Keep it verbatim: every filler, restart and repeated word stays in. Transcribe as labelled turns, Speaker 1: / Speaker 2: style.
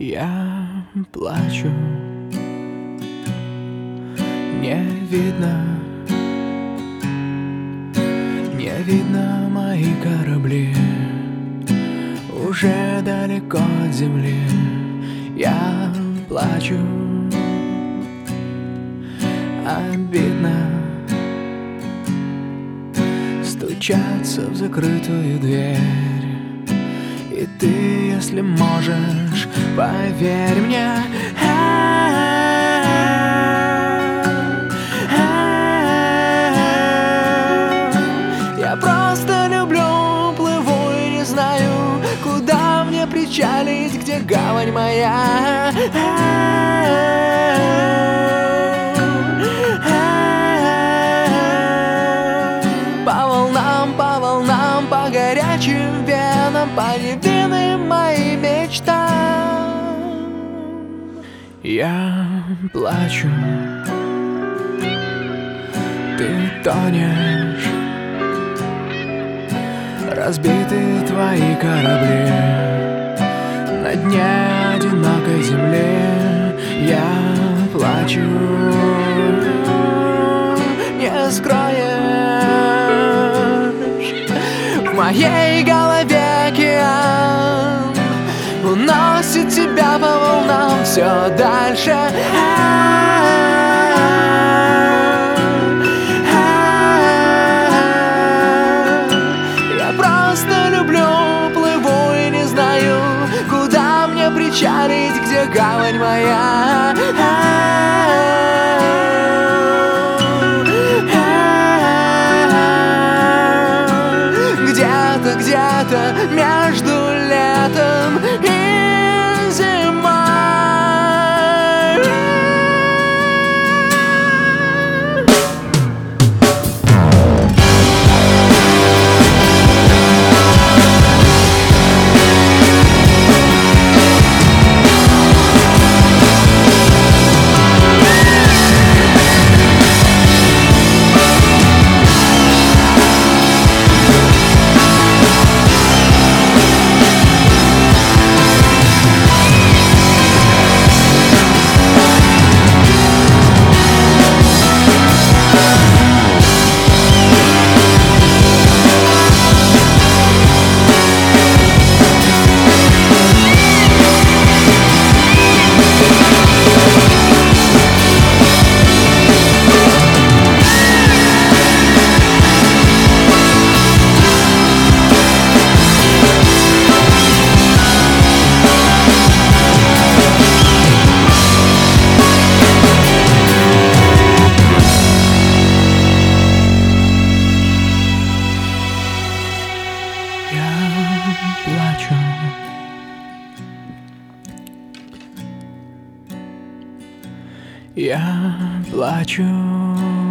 Speaker 1: Я плачу, не видно, не видно мои корабли, уже далеко от земли. Я плачу, обидно стучаться в закрытую дверь. И ты, если можешь, поверь мне, я просто люблю, плыву и не знаю, куда мне причалить, где гавань моя. По волнам, по волнам, по горячим венам, по невинным моим мечтам. Я плачу, ты тонешь, разбиты твои корабли на дне одинокой земли. Я плачу, не скроешь, в моей голове океан уносит тебя по волнам все дальше. Я просто люблю, плыву и не знаю, куда мне причалить, где гавань моя. Где-то, где-то между летом и зимой. Плачу, я плачу.